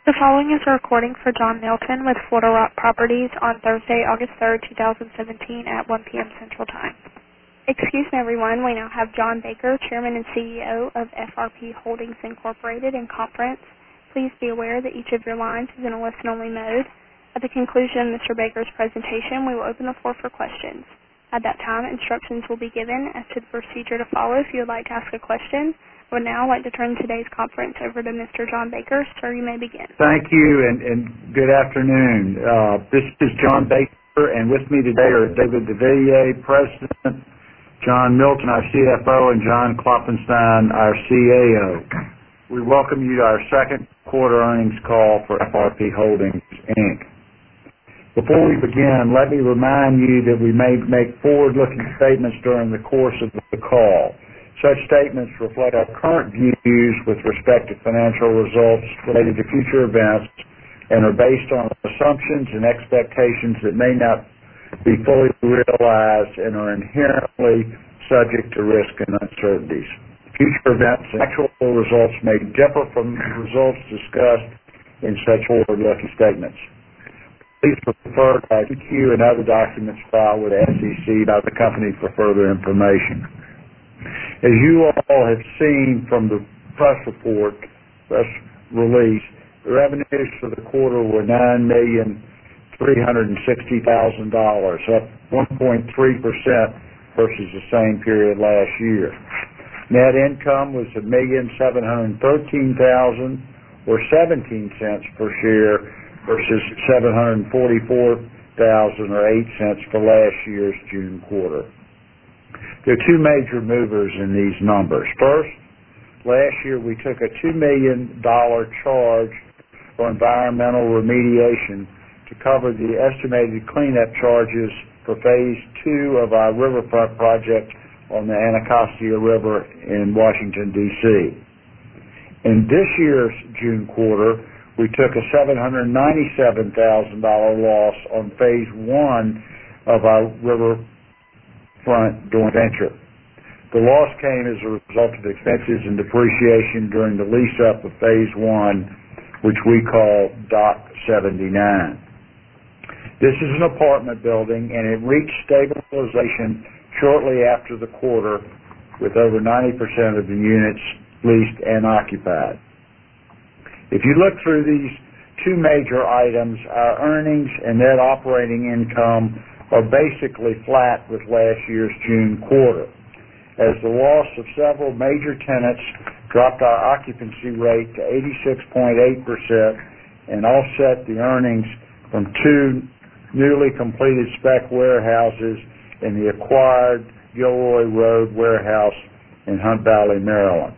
The following is a recording for John Milton with Florida Rock Properties on Thursday, August 3rd, 2017 at 1 p.m. Central Time. Excuse me, everyone. We now have John Baker, Chairman and CEO of FRP Holdings Incorporated, in conference. Please be aware that each of your lines is in a listen-only mode. At the conclusion of Mr. Baker's presentation, we will open the floor for questions. At that time, instructions will be given as to the procedure to follow if you would like to ask a question. I would now like to turn today's conference over to Mr. John Baker. Sir, you may begin. Thank you, and good afternoon. This is John Baker, and with me today are David deVilliers, President, John Milton, our CFO, and John Klopfenstein, our CAO. We welcome you to our second quarter earnings call for FRP Holdings, Inc. Before we begin, let me remind you that we may make forward-looking statements during the course of the call. Such statements reflect our current views with respect to financial results related to future events and are based on assumptions and expectations that may not be fully realized and are inherently subject to risk and uncertainties. Future events and actual results may differ from the results discussed in such forward-looking statements. Please refer to our EQ and other documents filed with the SEC by the company for further information. As you all have seen from the press release, the revenues for the quarter were $9,360,000, up 1.3% versus the same period last year. Net income was $1,713,000, or 17 cents per share, versus $744,000, or 8 cents for last year's June quarter. There are two major movers in these numbers. First, last year we took a $2 million charge for environmental remediation to cover the estimated cleanup charges for Phase 2 of our riverfront project on the Anacostia River in Washington, D.C. In this year's June quarter, we took a $797,000 loss on Phase 1 of our riverfront joint venture. The loss came as a result of expenses and depreciation during the lease-up of Phase 1, which we call Dock 79. This is an apartment building, and it reached stabilization shortly after the quarter, with over 90% of the units leased and occupied. If you look through these two major items, our earnings and net operating income are basically flat with last year's June quarter, as the loss of several major tenants dropped our occupancy rate to 86.8% and offset the earnings from two newly completed spec warehouses in the acquired Gilroy Road warehouse in Hunt Valley, Maryland.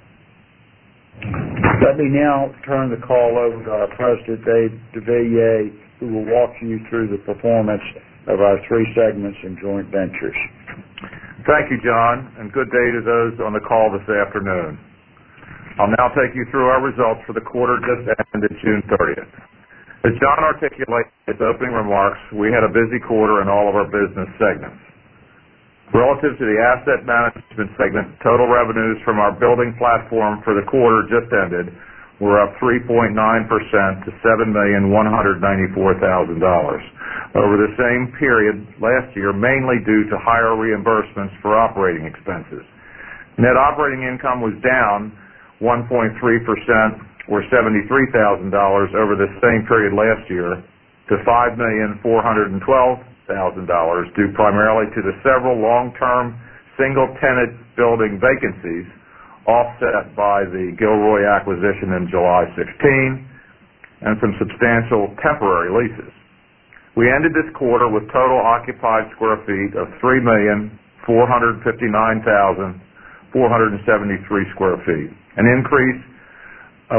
Let me now turn the call over to our President, Dave deVilliers, who will walk you through the performance of our three segments and joint ventures. Thank you, John, and good day to those on the call this afternoon. I'll now take you through our results for the quarter just ended June 30th. As John articulated in his opening remarks, we had a busy quarter in all of our business segments. Relative to the asset management segment, total revenues from our building platform for the quarter just ended were up 3.9% to $7,194,000 over the same period last year, mainly due to higher reimbursements for operating expenses. Net operating income was down 1.3%, or $73,000 over the same period last year, to $5,412,000, due primarily to the several long-term single-tenant building vacancies offset by the Gilroy acquisition in July 16 and some substantial temporary leases. We ended this quarter with total occupied square feet of 3,459,473 square feet, an increase of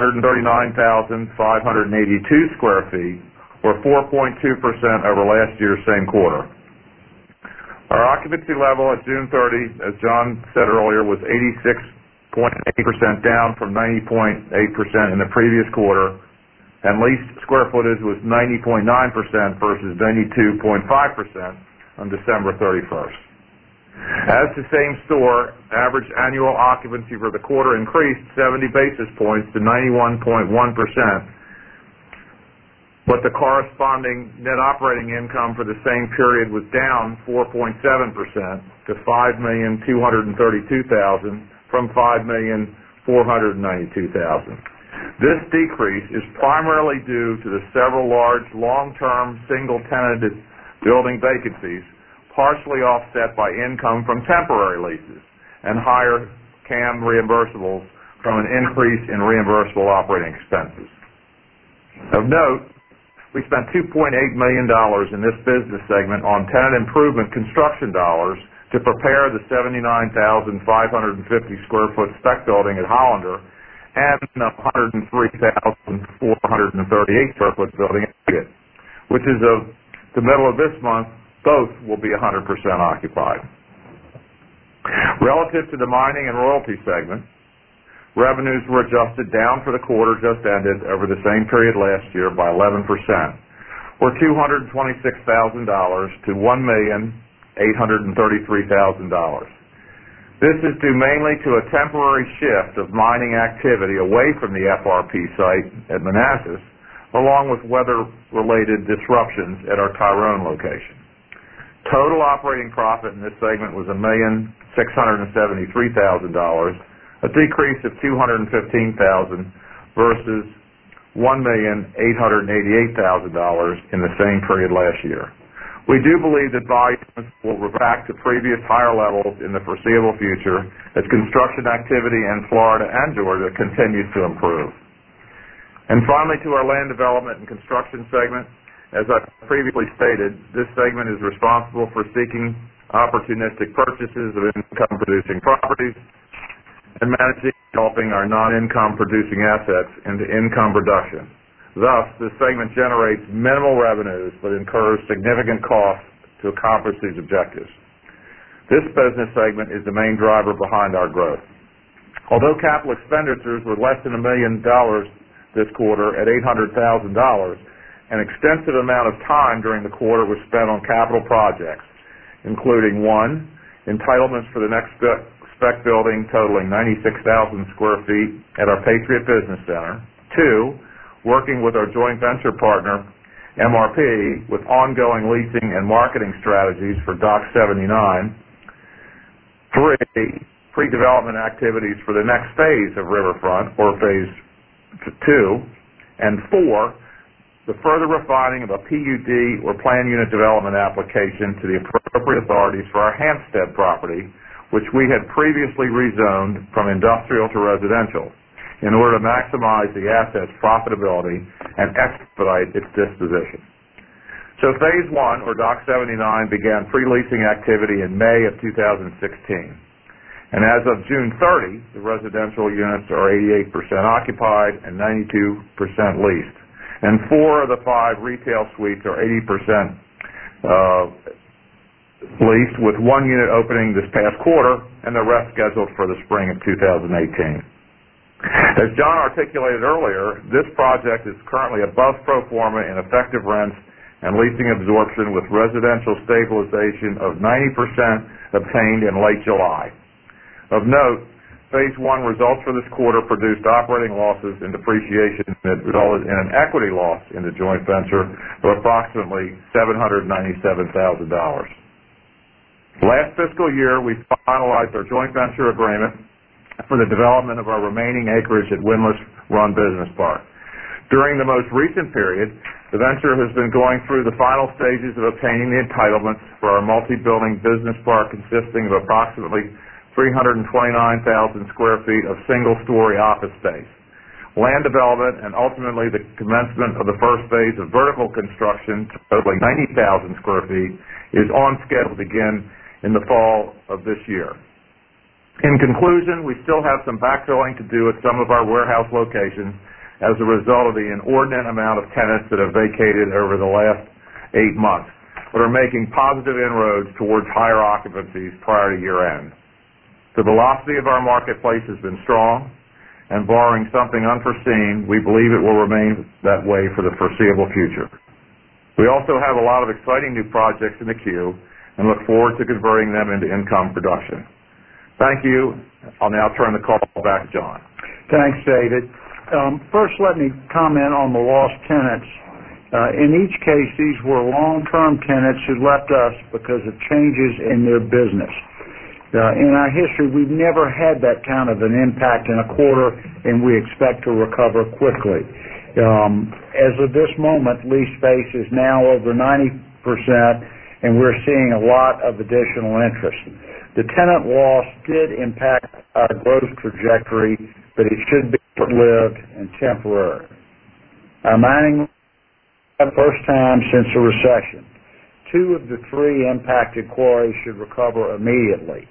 139,582 square feet, or 4.2% over last year's same quarter. Our occupancy level at June 30, as John said earlier, was 86.8%, down from 90.8% in the previous quarter, and leased square footage was 90.9% versus 92.5% on December 31st. As to same store, average annual occupancy for the quarter increased 70 basis points to 91.1%, but the corresponding net operating income for the same period was down 4.7% to $5,232,000 from $5,492,000. This decrease is primarily due to the several large long-term single-tenanted building vacancies, partially offset by income from temporary leases and higher CAM reimbursables from an increase in reimbursable operating expenses. Of note, we spent $2.8 million in this business segment on tenant improvement construction dollars to prepare the 79,550 square foot spec building at Hollander and the 103,438 square foot building at Pitt, which is the middle of this month. Both will be 100% occupied. Relative to the mining and royalty segment, revenues were adjusted down for the quarter just ended over the same period last year by 11%, or $226,000 to $1,833,000. This is due mainly to a temporary shift of mining activity away from the FRP site at Manassas, along with weather-related disruptions at our Tyrone location. Total operating profit in this segment was $1,673,000, a decrease of $215,000 versus $1,888,000 in the same period last year. We do believe that volumes will revert back to previous higher levels in the foreseeable future as construction activity in Florida and Georgia continues to improve. And finally, to our land development and construction segment, as I previously stated, this segment is responsible for seeking opportunistic purchases of income-producing properties and managing and developing our non-income producing assets into income production. Thus, this segment generates minimal revenues but incurs significant costs to accomplish these objectives. This business segment is the main driver behind our growth. Although capital expenditures were less than $1 million this quarter at $800,000, an extensive amount of time during the quarter was spent on capital projects, including 1, entitlements for the next spec building totaling 96,000 square feet at our Patriot Business Center, 2, working with our joint venture partner, MRP, with ongoing leasing and marketing strategies for Dock 79, 3, pre-development activities for the next phase of Riverfront, or phase 2, and 4, the further refining of a PUD or plan unit development application to the appropriate authorities for our Hampstead property, which we had previously rezoned from industrial to residential in order to maximize the asset's profitability and expedite its disposition. So phase 1, or Dock 79, began pre-leasing activity in May of 2016. And as of June 30, the residential units are 88% occupied and 92% leased. And 4 of the 5 retail suites are 80% leased, with 1 unit opening this past quarter and the rest scheduled for the spring of 2018. As John articulated earlier, this project is currently above pro forma in effective rents and leasing absorption, with residential stabilization of 90% obtained in late July. Of note, phase 1 results for this quarter produced operating losses and depreciation that resulted in an equity loss in the joint venture of approximately $797,000. Last fiscal year, we finalized our joint venture agreement for the development of our remaining acreage at Windlass Run Business Park. During the most recent period, the venture has been going through the final stages of obtaining the entitlements for our multi-building business park consisting of approximately 329,000 square feet of single-story office space. Land development and ultimately the commencement of the first phase of vertical construction, totaling 90,000 square feet, is on schedule to begin in the fall of this year. In conclusion, we still have some backfilling to do at some of our warehouse locations as a result of the inordinate amount of tenants that have vacated over the last 8 months, but are making positive inroads towards higher occupancies prior to year-end. The velocity of our marketplace has been strong, and barring something unforeseen, we believe it will remain that way for the foreseeable future. We also have a lot of exciting new projects in the queue and look forward to converting them into income production. Thank you. I'll now turn the call back to John. Thanks, David. First, let me comment on the lost tenants In each case, these were long-term tenants who left us because of changes in their business. In our history, we've never had that kind of an impact in a quarter, and we expect to recover quickly. As of this moment, lease space is now over 90%, and we're seeing a lot of additional interest. The tenant loss did impact our growth trajectory, but it should be short-lived and temporary. Our mining for the first time since the recession. 2 of the 3 impacted quarries should recover immediately.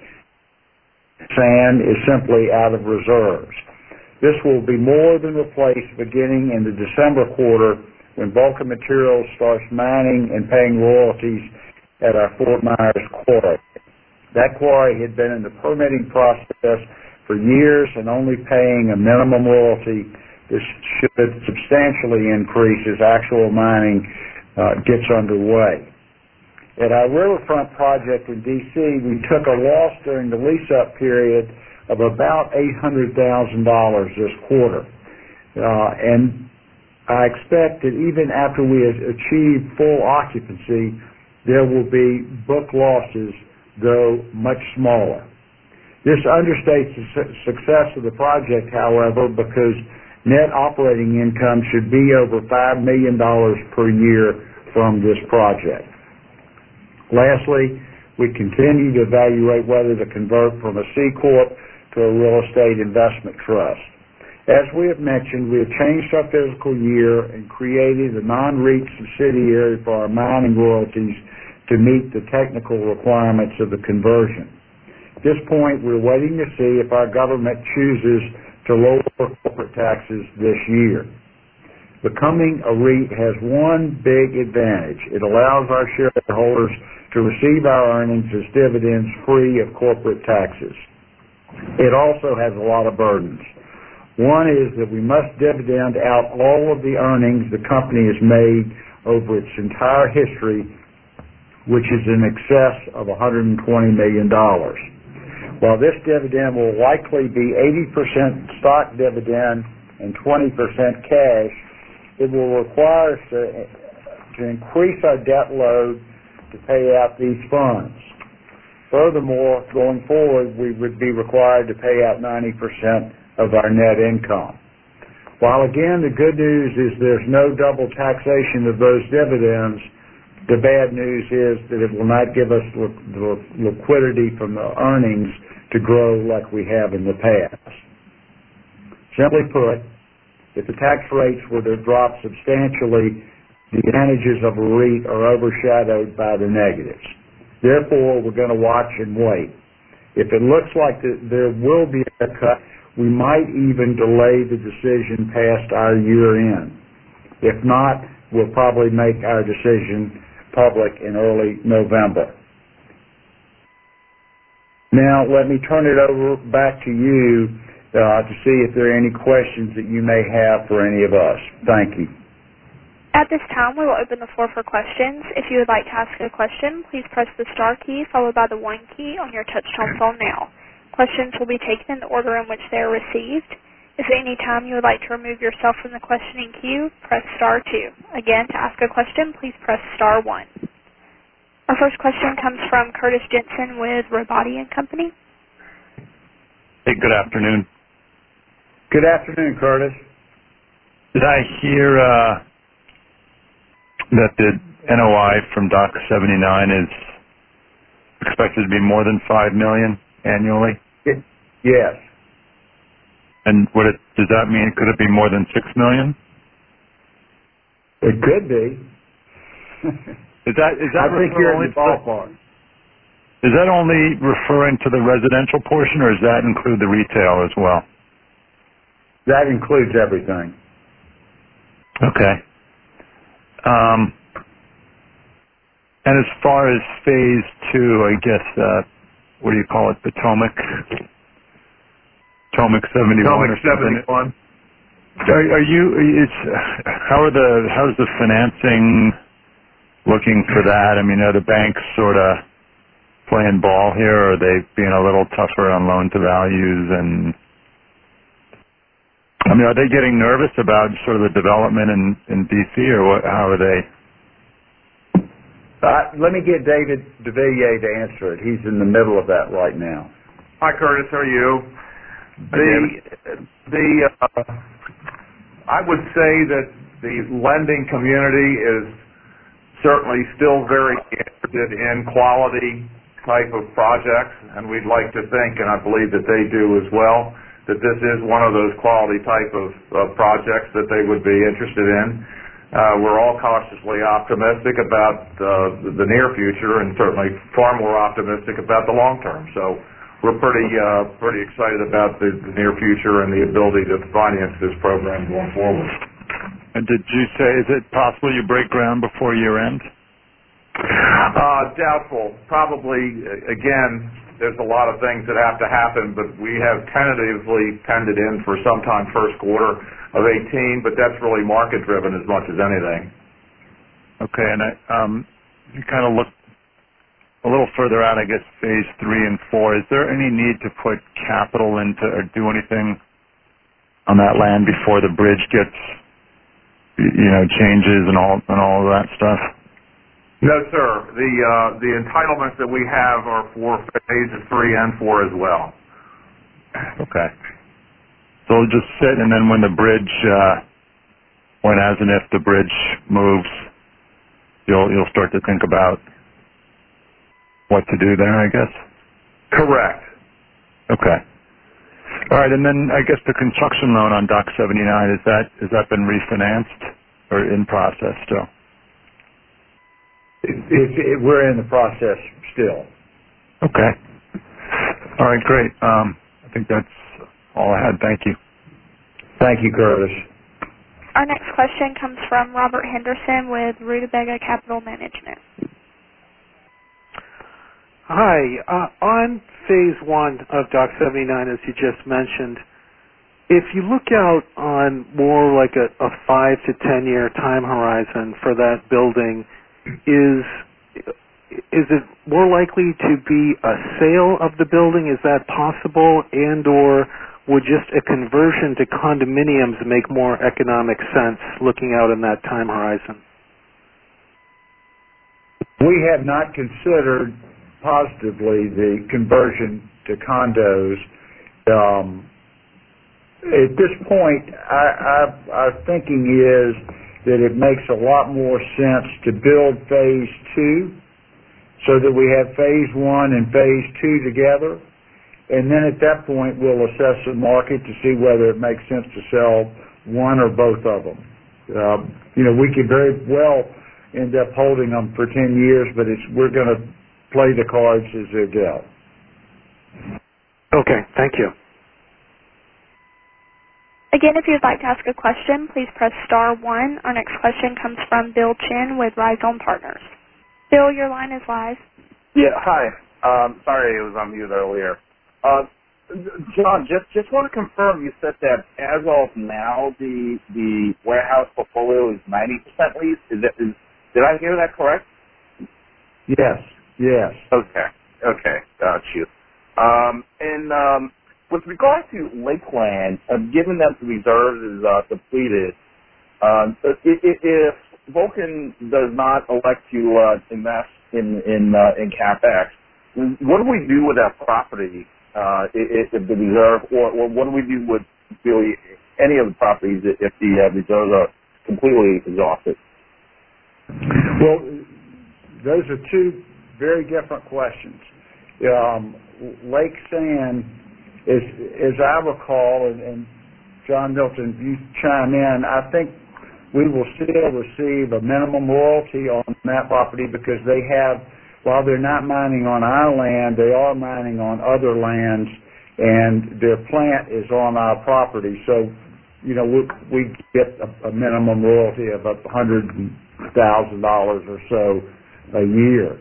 Sand is simply out of reserves. This will be more than replaced beginning in the December quarter when Vulcan Materials starts mining and paying royalties at our Fort Myers quarry. That quarry had been in the permitting process for years and only paying a minimum royalty. This should substantially increase as actual mining gets underway. At our Riverfront project in D.C., we took a loss during the lease-up period of about $800,000 this quarter. And I expect that even after we have achieved full occupancy, there will be book losses, though much smaller. This understates the success of the project, however, because net operating income should be over $5 million per year from this project. Lastly, we continue to evaluate whether to convert from a C Corp to a real estate investment trust. As we have mentioned, we have changed our fiscal year and created a non-REIT subsidiary for our mining royalties to meet the technical requirements of the conversion. At this point, we're waiting to see if our government chooses to lower corporate taxes this year. Becoming a REIT has one big advantage. It allows our shareholders to receive our earnings as dividends free of corporate taxes. It also has a lot of burdens. One is that we must dividend out all of the earnings the company has made over its entire history, which is in excess of $120 million. While this dividend will likely be 80% stock dividend and 20% cash, it will require us to increase our debt load to pay out these funds. Furthermore, going forward, we would be required to pay out 90% of our net income. While again, the good news is there's no double taxation of those dividends, the bad news is that it will not give us the liquidity from the earnings to grow like we have in the past. Simply put, if the tax rates were to drop substantially, the advantages of a REIT are overshadowed by the negatives. Therefore, we're going to watch and wait. If it looks like there will be a cut, we might even delay the decision past our year end. If not, we'll probably make our decision public in early November. Now, let me turn it over back to you to see if there are any questions that you may have for any of us. Thank you. At this time, we will open the floor for questions. If you would like to ask a question, please press the star key followed by the 1 key on your touch-tone phone now. Questions will be taken in the order in which they are received. If at any time you would like to remove yourself from the questioning queue, press star 2. Again, to ask a question, please press star 1. Our first question comes from Curtis Jensen with Robotti & Company. Hey, good afternoon. Good afternoon, Curtis. Did I hear that the NOI from Dock 79 is expected to be more than $5 million annually? Yes. And does that mean, could it be more than $6 million? It could be. Is that I think you're in the ballpark. Is that only referring to the residential portion, or does that include the retail as well? That includes everything. Okay. And as far as phase 2, I guess, what do you call it, Potomac 71 Potomac or something? 71. How's the financing looking for that? I mean, are the banks sort of playing ball here, or are they being a little tougher on loan to values? And I mean, are they getting nervous about sort of the development in D.C. or what? How are they? Let me get David DeVilliers to answer it. He's in the middle of that right now. Hi, Curtis. How are you? I would say that the lending community is certainly still very interested in quality type of projects, and we'd like to think, and I believe that they do as well, that this is one of those quality type of projects that they would be interested in. We're all cautiously optimistic about the near future, and certainly far more optimistic about the long term. So we're pretty excited about the near future and the ability to finance this program going forward. And did you say, is it possible you break ground before year end? Doubtful. Probably, again, there's a lot of things that have to happen, but we have tentatively penned it in for sometime first quarter of 18, but that's really market driven as much as anything. Okay, and you kind of look a little further out, I guess, phase 3 and 4. Is there any need to put capital into or do anything on that land before the bridge gets, changes and all of that stuff? No, sir. The entitlements that we have are for phases 3 and 4 as well. Okay. So it'll just sit, and then when the bridge, when as and if the bridge moves, you'll start to think about what to do there, I guess? Correct. Okay. All right, and then I guess the construction loan on Dock 79, has that been refinanced or in process still? We're in the process still. Okay. All right, great. I think that's all I had. Thank you. Thank you, Curtis. Our next question comes from Robert Henderson with Rutabaga Capital Management. Hi. On phase 1 of Dock 79, as you just mentioned, if you look out on more like a 5 to 10 year time horizon for that building, is it more likely to be a sale of the building? Is that possible? And or would just a conversion to condominiums make more economic sense looking out in that time horizon? We have not considered positively the conversion to condos. At this point, our thinking is that it makes a lot more sense to build phase 2 so that we have phase 1 and phase 2 together. And then at that point, we'll assess the market to see whether it makes sense to sell one or both of them. We could very well end up holding them for 10 years, but we're going to play the cards as they're dealt. Okay, thank you. Again, if you'd like to ask a question, please press star 1. Our next question comes from Bill Chin with Rhizome Partners. Bill, your line is live. Yeah, hi. Sorry, it was on mute earlier. John, just want to confirm, you said that as of now, the warehouse portfolio is 90% leased. Did I hear that correct? Yes. Okay, got you. And with regard to Lakeland, given that the reserve is depleted, if Vulcan does not elect to invest in CapEx, what do we do with that property? If the reserve, or what do we do with really any of the properties if the reserves are completely exhausted? Well, those are two very different questions. Lake Sand, as I recall, and John Milton, you chime in, I think we will still receive a minimum royalty on that property because they have, while they're not mining on our land, they are mining on other lands, and their plant is on our property. So, we get a minimum royalty of $100,000 or so a year.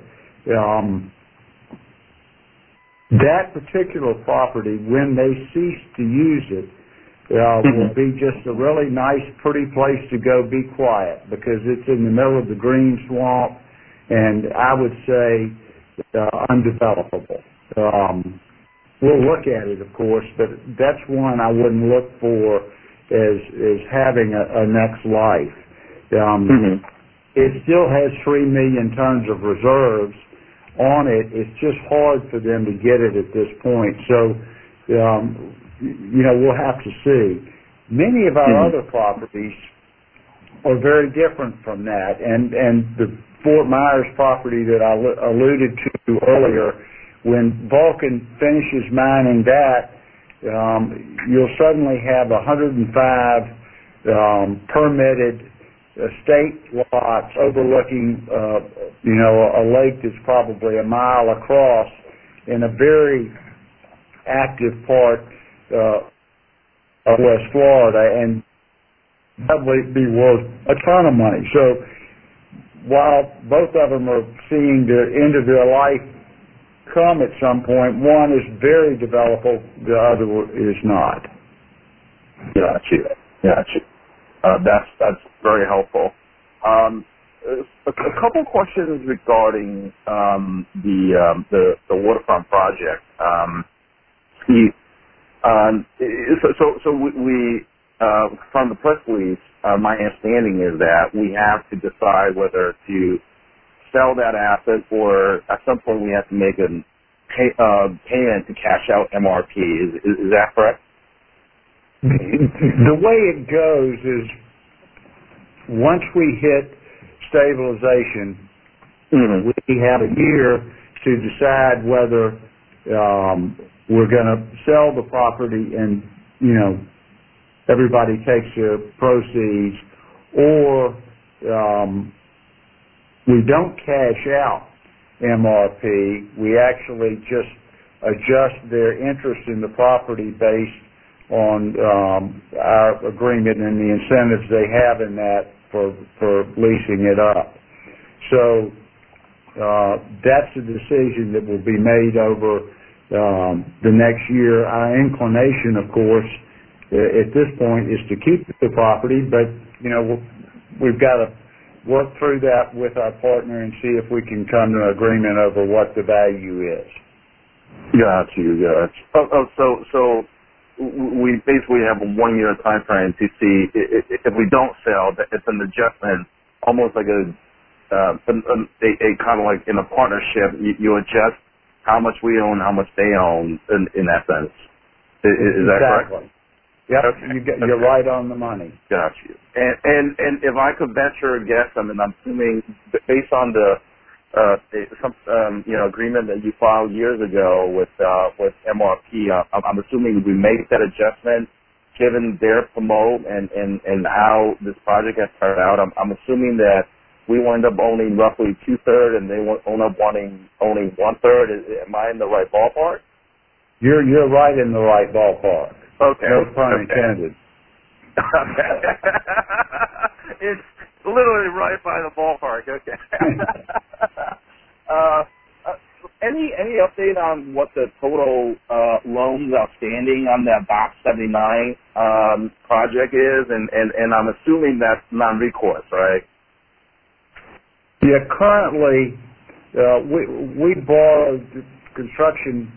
That particular property, when they cease to use it, will be just a really nice, pretty place to go be quiet because it's in the middle of the green swamp, and I would say undevelopable. We'll look at it, of course, but that's one I wouldn't look for as having a next life. Mm-hmm. It still has 3 million tons of reserves on it. It's just hard for them to get it at this point. So, we'll have to see. Many of our other properties are very different from that, and the Fort Myers property that I alluded to earlier, when Vulcan finishes mining that, you'll suddenly have 105 permitted state lots overlooking, a lake that's probably a mile across in a very active part of West Florida, and probably be worth a ton of money. So while both of them are seeing the end of their life come at some point, one is very developable, the other is not. Gotcha. That's very helpful. A couple questions regarding the waterfront project. Steve, so we from the press release, my understanding is that we have to decide whether to sell that asset or at some point we have to make a payment to cash out MRP. Is that correct? The way it goes is once we hit stabilization, we have a year to decide whether we're going to sell the property and, everybody takes their proceeds, or we don't cash out MRP. We actually just adjust their interest in the property based on our agreement and the incentives they have in that for leasing it up. So that's a decision that will be made over the next year. Our inclination, of course, at this point is to keep the property, but we've got to work through that with our partner and see if we can come to an agreement over what the value is. Got you. So we basically have a 1 year time frame to see if we don't sell, it's an adjustment, almost like a kind of like in a partnership. You adjust how much we own, how much they own in that sense. Is that correct? Exactly. Yep, you're right on the money. Got you. And if I could venture a guess, I'm assuming based on the agreement that you filed years ago with MRP, I'm assuming we make that adjustment given their promote and how this project has turned out. I'm assuming that we wind up owning roughly 2/3 and they end up wanting only 1/3. Am I in the right ballpark? You're right in the right ballpark. Okay. No pun intended. It's literally right by the ballpark. Okay. Any update on what the total loans outstanding on that Box 79 project is? And I'm assuming that's non-recourse, right? Yeah. Currently, we borrowed construction.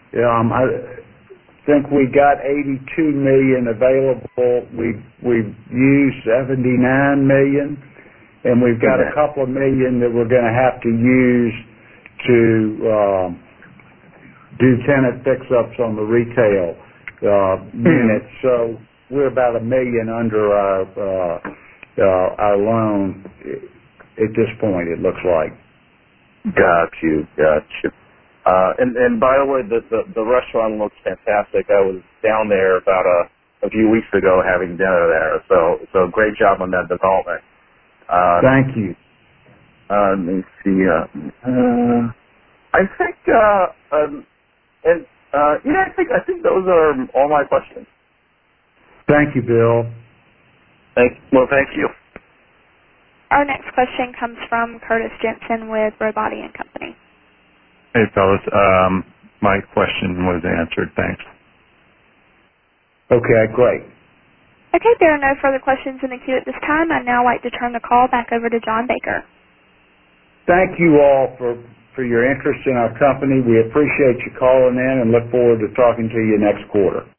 I think we got $82 million available. We've used $79 million, and we've got a couple of million that we're going to have to use to do tenant fix-ups on the retail units. So we're about $1 million under our loan at this point. It looks like. Got you. And by the way, the restaurant looks fantastic. I was down there about a few weeks ago having dinner there. So great job on that development. Thank you. Let me see. I think I think those are all my questions. Thank you, Bill. Thank you. Our next question comes from Curtis Jensen with Robati & Company. Hey, fellas. My question was answered. Thanks. Okay, great. Okay, there are no further questions in the queue at this time. I'd now like to turn the call back over to John Baker. Thank you all for your interest in our company. We appreciate you calling in and look forward to talking to you next quarter.